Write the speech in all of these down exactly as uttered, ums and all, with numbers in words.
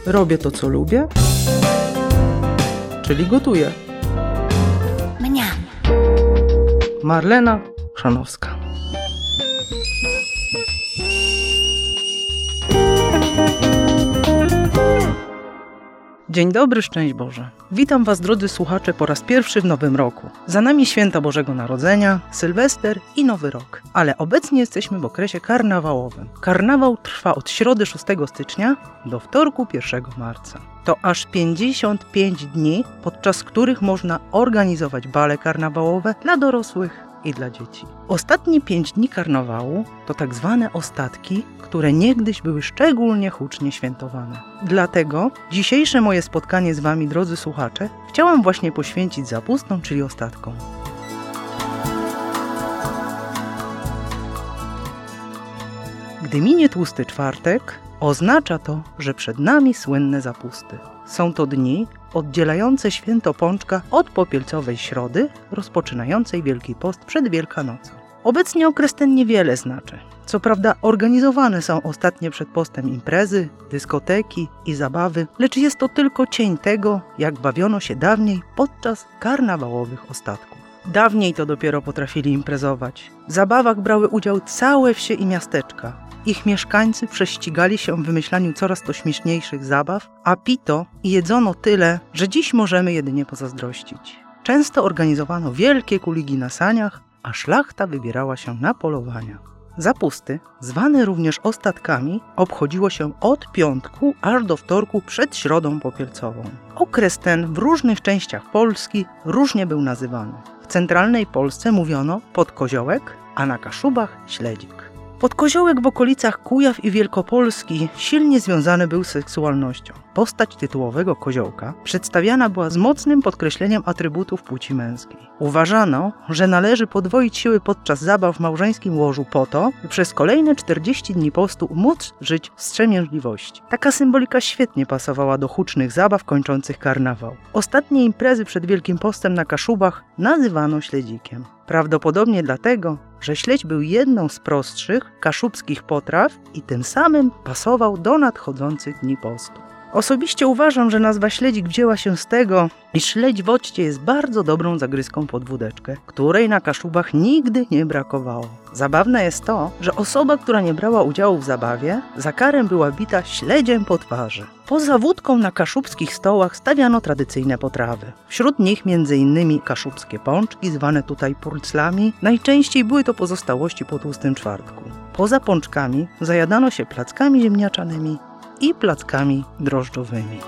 Robię to, co lubię, czyli gotuję. Mniam. Marlena Chrzanowska. Dzień dobry, szczęść Boże. Witam Was, drodzy słuchacze, po raz pierwszy w nowym roku. Za nami święta Bożego Narodzenia, Sylwester i Nowy Rok. Ale obecnie jesteśmy w okresie karnawałowym. Karnawał trwa od środy szóstego stycznia do wtorku pierwszego marca. To aż pięćdziesiąt pięć dni, podczas których można organizować bale karnawałowe dla dorosłych i dla dzieci. Ostatnie pięć dni karnawału to tak zwane ostatki, które niegdyś były szczególnie hucznie świętowane. Dlatego dzisiejsze moje spotkanie z Wami, drodzy słuchacze, chciałam właśnie poświęcić zapustom, czyli ostatkom. Gdy minie tłusty czwartek, oznacza to, że przed nami słynne zapusty. Są to dni oddzielające święto Pączka od popielcowej środy, rozpoczynającej Wielki Post przed Wielkanocą. Obecnie okres ten niewiele znaczy. Co prawda organizowane są ostatnie przed postem imprezy, dyskoteki i zabawy, lecz jest to tylko cień tego, jak bawiono się dawniej podczas karnawałowych ostatków. Dawniej to dopiero potrafili imprezować. W zabawach brały udział całe wsie i miasteczka. Ich mieszkańcy prześcigali się w wymyślaniu coraz to śmieszniejszych zabaw, a pito i jedzono tyle, że dziś możemy jedynie pozazdrościć. Często organizowano wielkie kuligi na saniach, a szlachta wybierała się na polowania. Zapusty, zwane również ostatkami, obchodziło się od piątku aż do wtorku przed środą popielcową. Okres ten w różnych częściach Polski różnie był nazywany. W centralnej Polsce mówiono podkoziołek, a na Kaszubach śledzik. Podkoziołek w okolicach Kujaw i Wielkopolski silnie związany był z seksualnością. Postać tytułowego koziołka przedstawiana była z mocnym podkreśleniem atrybutów płci męskiej. Uważano, że należy podwoić siły podczas zabaw w małżeńskim łożu po to, by przez kolejne czterdzieści dni postu móc żyć w wstrzemięźliwości. Taka symbolika świetnie pasowała do hucznych zabaw kończących karnawał. Ostatnie imprezy przed Wielkim Postem na Kaszubach nazywano śledzikiem. Prawdopodobnie dlatego, że śledź był jedną z prostszych kaszubskich potraw i tym samym pasował do nadchodzących dni postu. Osobiście uważam, że nazwa śledzik wzięła się z tego, iż śledź w occie jest bardzo dobrą zagryzką pod wódeczkę, której na Kaszubach nigdy nie brakowało. Zabawne jest to, że osoba, która nie brała udziału w zabawie, za karę była bita śledziem po twarzy. Poza wódką na kaszubskich stołach stawiano tradycyjne potrawy. Wśród nich między innymi kaszubskie pączki, zwane tutaj purclami. Najczęściej były to pozostałości po tłustym czwartku. Poza pączkami zajadano się plackami ziemniaczanymi i plackami drożdżowymi.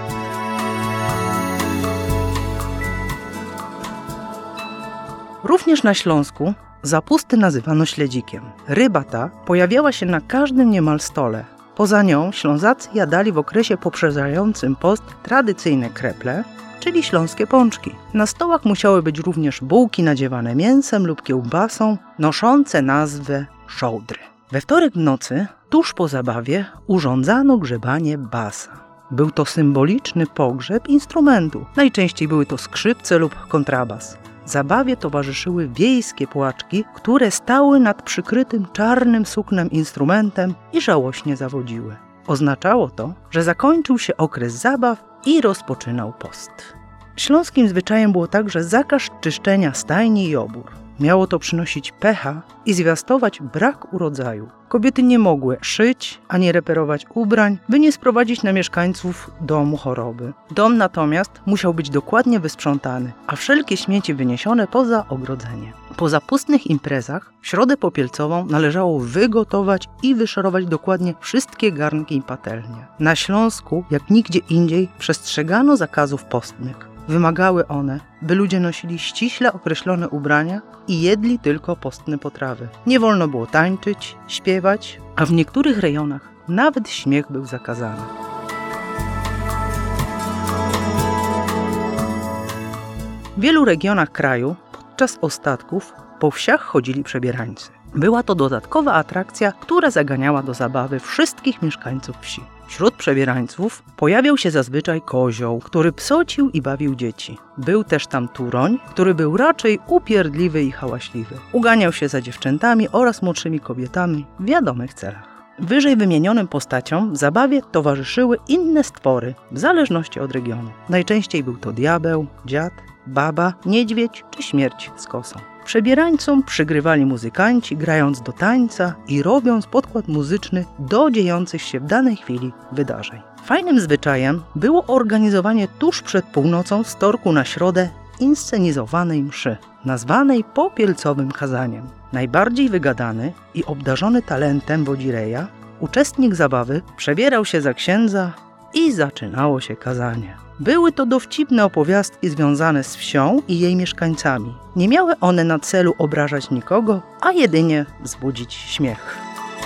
Również na Śląsku zapusty nazywano śledzikiem. Ryba ta pojawiała się na każdym niemal stole. Poza nią Ślązacy jadali w okresie poprzedzającym post tradycyjne kreple, czyli śląskie pączki. Na stołach musiały być również bułki nadziewane mięsem lub kiełbasą, noszące nazwę szołdry. We wtorek w nocy, tuż po zabawie, urządzano grzebanie basa. Był to symboliczny pogrzeb instrumentu. Najczęściej były to skrzypce lub kontrabas. Zabawie towarzyszyły wiejskie płaczki, które stały nad przykrytym czarnym suknem instrumentem i żałośnie zawodziły. Oznaczało to, że zakończył się okres zabaw i rozpoczynał post. Śląskim zwyczajem było także zakaz czyszczenia stajni i obór. Miało to przynosić pecha i zwiastować brak urodzaju. Kobiety nie mogły szyć ani reperować ubrań, by nie sprowadzić na mieszkańców domu choroby. Dom natomiast musiał być dokładnie wysprzątany, a wszelkie śmieci wyniesione poza ogrodzenie. Po zapustnych imprezach w środę popielcową należało wygotować i wyszorować dokładnie wszystkie garnki i patelnie. Na Śląsku, jak nigdzie indziej, przestrzegano zakazów postnych. Wymagały one, by ludzie nosili ściśle określone ubrania i jedli tylko postne potrawy. Nie wolno było tańczyć, śpiewać, a w niektórych rejonach nawet śmiech był zakazany. W wielu regionach kraju podczas ostatków po wsiach chodzili przebierańcy. Była to dodatkowa atrakcja, która zaganiała do zabawy wszystkich mieszkańców wsi. Wśród przebierańców pojawiał się zazwyczaj kozioł, który psocił i bawił dzieci. Był też tam turoń, który był raczej upierdliwy i hałaśliwy. Uganiał się za dziewczętami oraz młodszymi kobietami w wiadomych celach. Wyżej wymienionym postaciom w zabawie towarzyszyły inne stwory, w zależności od regionu. Najczęściej był to diabeł, dziad, baba, niedźwiedź czy śmierć z kosą. Przebierańcom przygrywali muzykanci, grając do tańca i robiąc podkład muzyczny do dziejących się w danej chwili wydarzeń. Fajnym zwyczajem było organizowanie tuż przed północą z wtorku na środę inscenizowanej mszy, nazwanej popielcowym kazaniem. Najbardziej wygadany i obdarzony talentem wodzireja, uczestnik zabawy przebierał się za księdza i zaczynało się kazanie. Były to dowcipne opowiastki związane z wsią i jej mieszkańcami. Nie miały one na celu obrażać nikogo, a jedynie wzbudzić śmiech.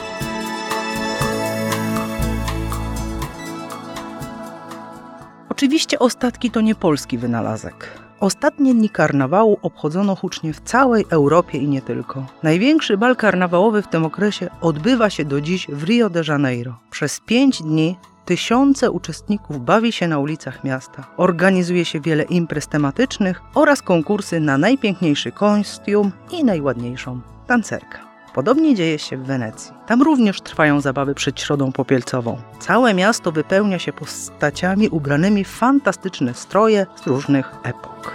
Oczywiście ostatki to nie polski wynalazek. Ostatnie dni karnawału obchodzono hucznie w całej Europie i nie tylko. Największy bal karnawałowy w tym okresie odbywa się do dziś w Rio de Janeiro. Przez pięć dni tysiące uczestników bawi się na ulicach miasta. Organizuje się wiele imprez tematycznych oraz konkursy na najpiękniejszy kostium i najładniejszą tancerkę. Podobnie dzieje się w Wenecji. Tam również trwają zabawy przed Środą Popielcową. Całe miasto wypełnia się postaciami ubranymi w fantastyczne stroje z różnych epok.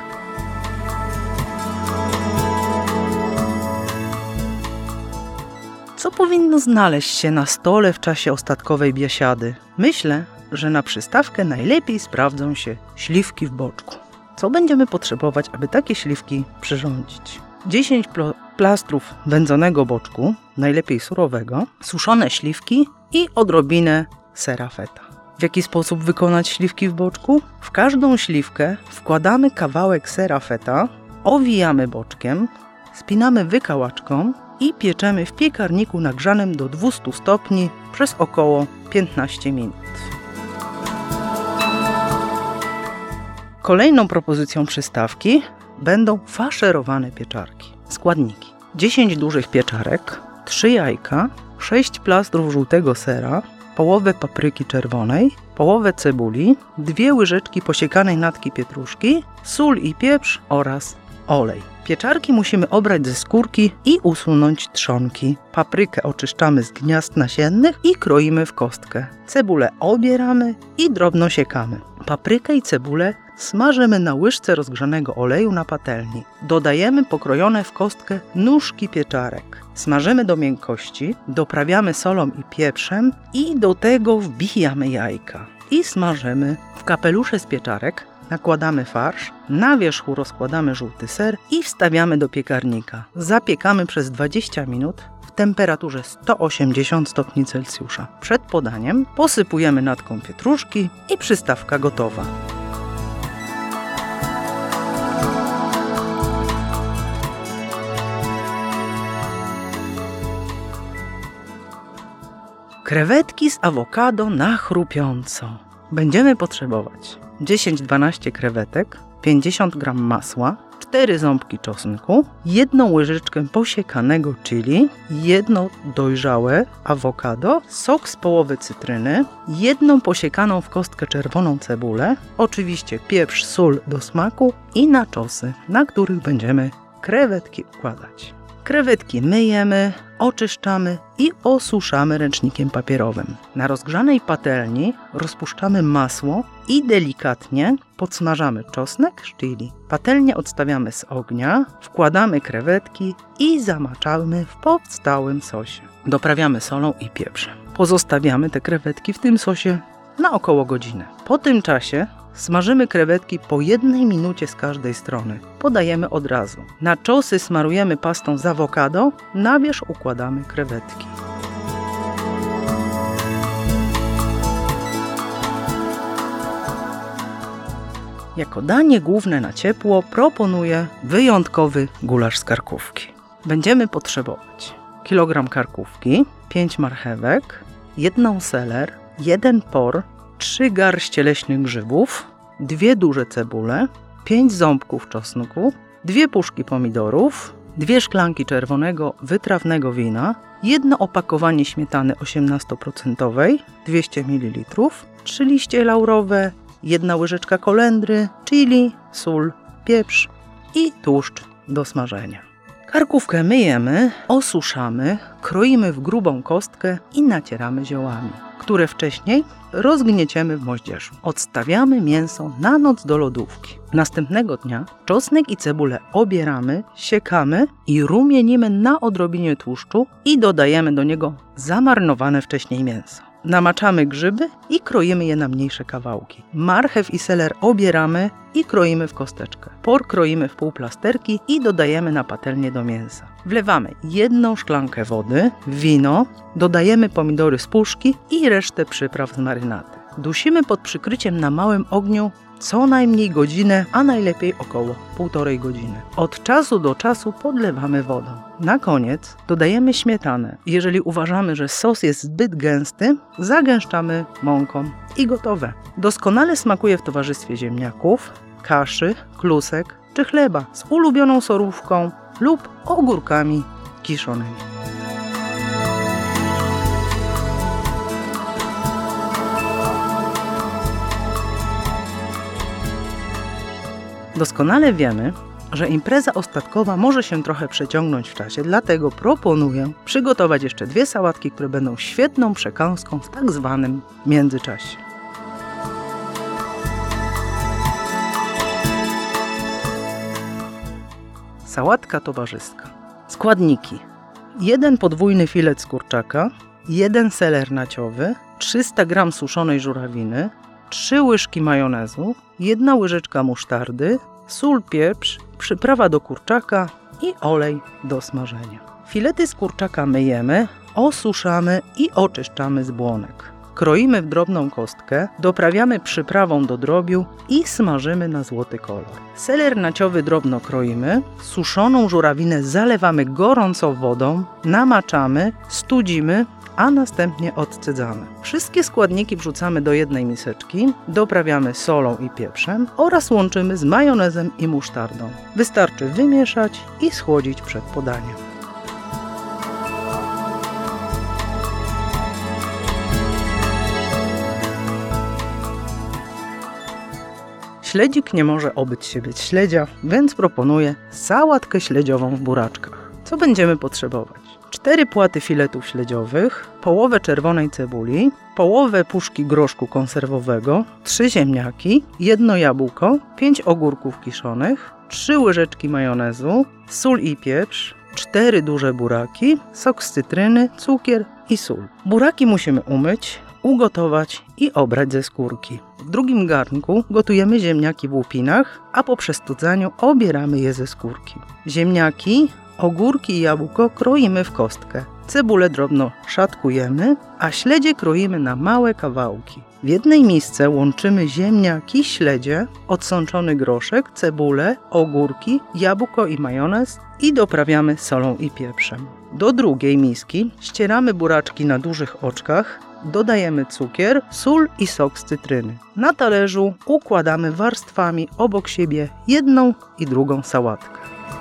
Co powinno znaleźć się na stole w czasie ostatkowej biesiady? Myślę, że na przystawkę najlepiej sprawdzą się śliwki w boczku. Co będziemy potrzebować, aby takie śliwki przyrządzić? dziesięć plastrów wędzonego boczku, najlepiej surowego, suszone śliwki i odrobinę sera feta. W jaki sposób wykonać śliwki w boczku? W każdą śliwkę wkładamy kawałek sera feta, owijamy boczkiem, spinamy wykałaczką i pieczemy w piekarniku nagrzanym do dwustu stopni przez około piętnaście minut. Kolejną propozycją przystawki będą faszerowane pieczarki. Składniki: dziesięć dużych pieczarek, trzy jajka, sześć plastrów żółtego sera, połowę papryki czerwonej, połowę cebuli, dwie łyżeczki posiekanej natki pietruszki, sól i pieprz oraz olej. Pieczarki musimy obrać ze skórki i usunąć trzonki. Paprykę oczyszczamy z gniazd nasiennych i kroimy w kostkę. Cebulę obieramy i drobno siekamy. Paprykę i cebulę smażymy na łyżce rozgrzanego oleju na patelni. Dodajemy pokrojone w kostkę nóżki pieczarek. Smażymy do miękkości, doprawiamy solą i pieprzem i do tego wbijamy jajka. I smażymy. W kapelusze z pieczarek nakładamy farsz, na wierzchu rozkładamy żółty ser i wstawiamy do piekarnika. Zapiekamy przez dwadzieścia minut w temperaturze sto osiemdziesiąt stopni Celsjusza. Przed podaniem posypujemy natką pietruszki i przystawka gotowa. Krewetki z awokado na chrupiąco. Będziemy potrzebować dziesięć do dwunastu krewetek, pięćdziesiąt gramów masła, cztery ząbki czosnku, jedną łyżeczkę posiekanego chili, jedno dojrzałe awokado, sok z połowy cytryny, jedną posiekaną w kostkę czerwoną cebulę, oczywiście pieprz, sól do smaku i naczosy, na których będziemy krewetki układać. Krewetki myjemy, oczyszczamy i osuszamy ręcznikiem papierowym. Na rozgrzanej patelni rozpuszczamy masło i delikatnie podsmażamy czosnek z chili. Patelnię odstawiamy z ognia, wkładamy krewetki i zamaczamy w powstałym sosie. Doprawiamy solą i pieprzem. Pozostawiamy te krewetki w tym sosie na około godzinę. Po tym czasie smażymy krewetki po jednej minucie z każdej strony. Podajemy od razu. Na czosy smarujemy pastą z awokado, na wierzch układamy krewetki. Jako danie główne na ciepło proponuję wyjątkowy gulasz z karkówki. Będziemy potrzebować kilogram karkówki, pięć marchewek, jedną seler, jeden por, trzy garście leśnych grzybów, dwie duże cebule, pięć ząbków czosnku, dwie puszki pomidorów, dwie szklanki czerwonego wytrawnego wina, jedno opakowanie śmietany osiemnaście procent, dwieście mililitrów, trzy liście laurowe, jedna łyżeczka kolendry, chili, sól, pieprz i tłuszcz do smażenia. Karkówkę myjemy, osuszamy, kroimy w grubą kostkę i nacieramy ziołami, które wcześniej rozgnieciemy w moździerzu. Odstawiamy mięso na noc do lodówki. Następnego dnia czosnek i cebulę obieramy, siekamy i rumienimy na odrobinie tłuszczu i dodajemy do niego zamarnowane wcześniej mięso. Namaczamy grzyby i kroimy je na mniejsze kawałki. Marchew i seler obieramy i kroimy w kosteczkę. Por kroimy w półplasterki i dodajemy na patelnię do mięsa. Wlewamy jedną szklankę wody, wino, dodajemy pomidory z puszki i resztę przypraw z marynaty. Dusimy pod przykryciem na małym ogniu co najmniej godzinę, a najlepiej około półtorej godziny. Od czasu do czasu podlewamy wodą. Na koniec dodajemy śmietanę. Jeżeli uważamy, że sos jest zbyt gęsty, zagęszczamy mąką i gotowe. Doskonale smakuje w towarzystwie ziemniaków, kaszy, klusek czy chleba z ulubioną sorówką lub ogórkami kiszonymi. Doskonale wiemy, że impreza ostatkowa może się trochę przeciągnąć w czasie, dlatego proponuję przygotować jeszcze dwie sałatki, które będą świetną przekąską w tak zwanym międzyczasie. Sałatka towarzyska. Składniki: jeden podwójny filet z kurczaka, jeden seler naciowy, trzysta gramów suszonej żurawiny, trzy łyżki majonezu, jedna łyżeczka musztardy, sól, pieprz, przyprawa do kurczaka i olej do smażenia. Filety z kurczaka myjemy, osuszamy i oczyszczamy z błonek. Kroimy w drobną kostkę, doprawiamy przyprawą do drobiu i smażymy na złoty kolor. Seler naciowy drobno kroimy, suszoną żurawinę zalewamy gorącą wodą, namaczamy, studzimy, a następnie odcedzamy. Wszystkie składniki wrzucamy do jednej miseczki, doprawiamy solą i pieprzem oraz łączymy z majonezem i musztardą. Wystarczy wymieszać i schłodzić przed podaniem. Śledzik nie może obyć się bez śledzia, więc proponuję sałatkę śledziową w buraczkach. Co będziemy potrzebować? cztery płaty filetów śledziowych, połowę czerwonej cebuli, połowę puszki groszku konserwowego, trzy ziemniaki, jedno jabłko, pięć ogórków kiszonych, trzy łyżeczki majonezu, sól i pieprz, cztery duże buraki, sok z cytryny, cukier i sól. Buraki musimy umyć, ugotować i obrać ze skórki. W drugim garnku gotujemy ziemniaki w łupinach, a po przestudzaniu obieramy je ze skórki. Ziemniaki, ogórki i jabłko kroimy w kostkę. Cebulę drobno szatkujemy, a śledzie kroimy na małe kawałki. W jednej misce łączymy ziemniaki, śledzie, odsączony groszek, cebulę, ogórki, jabłko i majonez i doprawiamy solą i pieprzem. Do drugiej miski ścieramy buraczki na dużych oczkach, dodajemy cukier, sól i sok z cytryny. Na talerzu układamy warstwami obok siebie jedną i drugą sałatkę.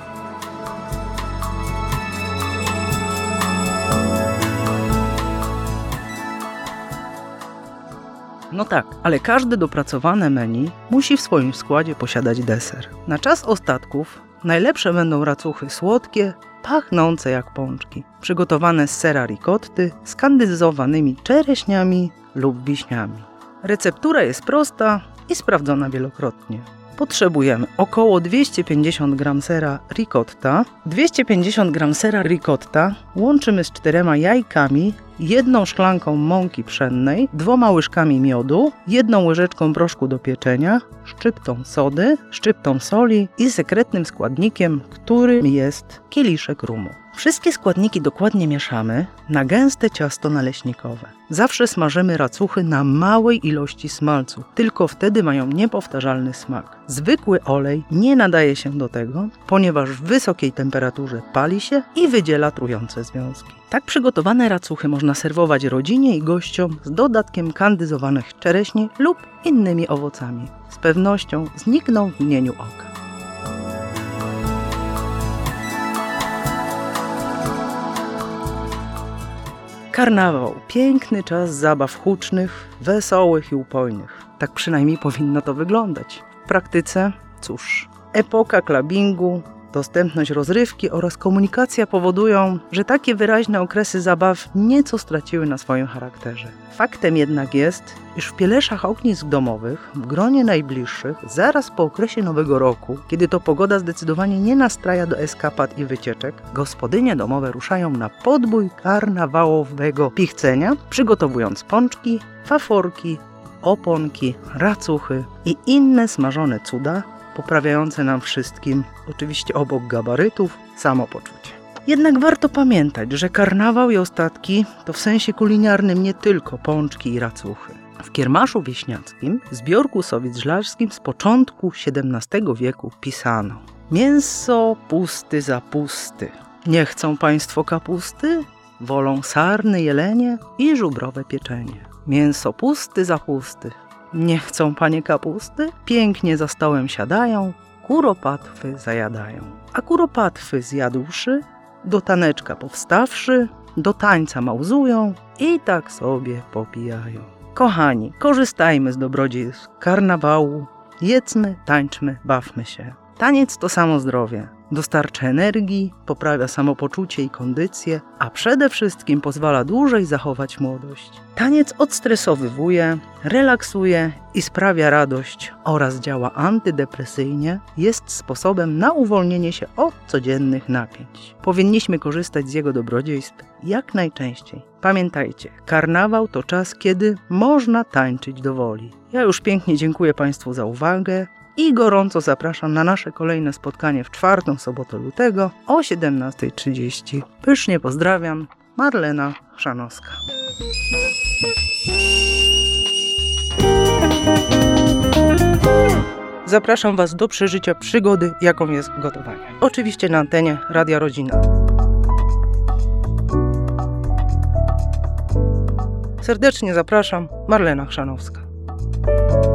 No tak, ale każde dopracowane menu musi w swoim składzie posiadać deser. Na czas ostatków najlepsze będą racuchy słodkie, pachnące jak pączki, przygotowane z sera ricotty, z kandyzowanymi czereśniami lub wiśniami. Receptura jest prosta i sprawdzona wielokrotnie. Potrzebujemy około dwieście pięćdziesiąt gramów sera ricotta. dwieście pięćdziesiąt gramów sera ricotta łączymy z czterema jajkami, jedną szklanką mąki pszennej, dwoma łyżkami miodu, jedną łyżeczką proszku do pieczenia, szczyptą sody, szczyptą soli i sekretnym składnikiem, którym jest kieliszek rumu. Wszystkie składniki dokładnie mieszamy na gęste ciasto naleśnikowe. Zawsze smażymy racuchy na małej ilości smalcu, tylko wtedy mają niepowtarzalny smak. Zwykły olej nie nadaje się do tego, ponieważ w wysokiej temperaturze pali się i wydziela trujące związki. Tak przygotowane racuchy można serwować rodzinie i gościom z dodatkiem kandyzowanych czereśni lub innymi owocami. Z pewnością znikną w mgnieniu oka. Karnawał. Piękny czas zabaw hucznych, wesołych i upojnych. Tak przynajmniej powinno to wyglądać. W praktyce, cóż, epoka klabingu dostępność rozrywki oraz komunikacja powodują, że takie wyraźne okresy zabaw nieco straciły na swoim charakterze. Faktem jednak jest, iż w pieleszach ognisk domowych, w gronie najbliższych, zaraz po okresie Nowego Roku, kiedy to pogoda zdecydowanie nie nastraja do eskapad i wycieczek, gospodynie domowe ruszają na podbój karnawałowego pichcenia, przygotowując pączki, faforki, oponki, racuchy i inne smażone cuda, poprawiające nam wszystkim, oczywiście obok gabarytów, samopoczucie. Jednak warto pamiętać, że karnawał i ostatki to w sensie kulinarnym nie tylko pączki i racuchy. W kiermaszu wieśniackim, zbiorku sowiec-żlarskim z początku siedemnastego wieku pisano: mięso pusty zapusty. Nie chcą państwo kapusty? Wolą sarny, jelenie i żubrowe pieczenie. Mięso pusty zapusty. Nie chcą panie kapusty? Pięknie za stołem siadają, kuropatwy zajadają. A kuropatwy zjadłszy, do taneczka powstawszy, do tańca małzują i tak sobie popijają. Kochani, korzystajmy z dobrodziejstw karnawału, jedzmy, tańczmy, bawmy się. Taniec to samo zdrowie. Dostarcza energii, poprawia samopoczucie i kondycję, a przede wszystkim pozwala dłużej zachować młodość. Taniec odstresowywuje, relaksuje i sprawia radość oraz działa antydepresyjnie, jest sposobem na uwolnienie się od codziennych napięć. Powinniśmy korzystać z jego dobrodziejstw jak najczęściej. Pamiętajcie, karnawał to czas, kiedy można tańczyć do woli. Ja już pięknie dziękuję Państwu za uwagę i gorąco zapraszam na nasze kolejne spotkanie w czwartą sobotę lutego o siedemnasta trzydzieści. Pysznie pozdrawiam, Marlena Chrzanowska. Zapraszam Was do przeżycia przygody, jaką jest gotowanie. Oczywiście na antenie Radia Rodzina. Serdecznie zapraszam, Marlena Chrzanowska.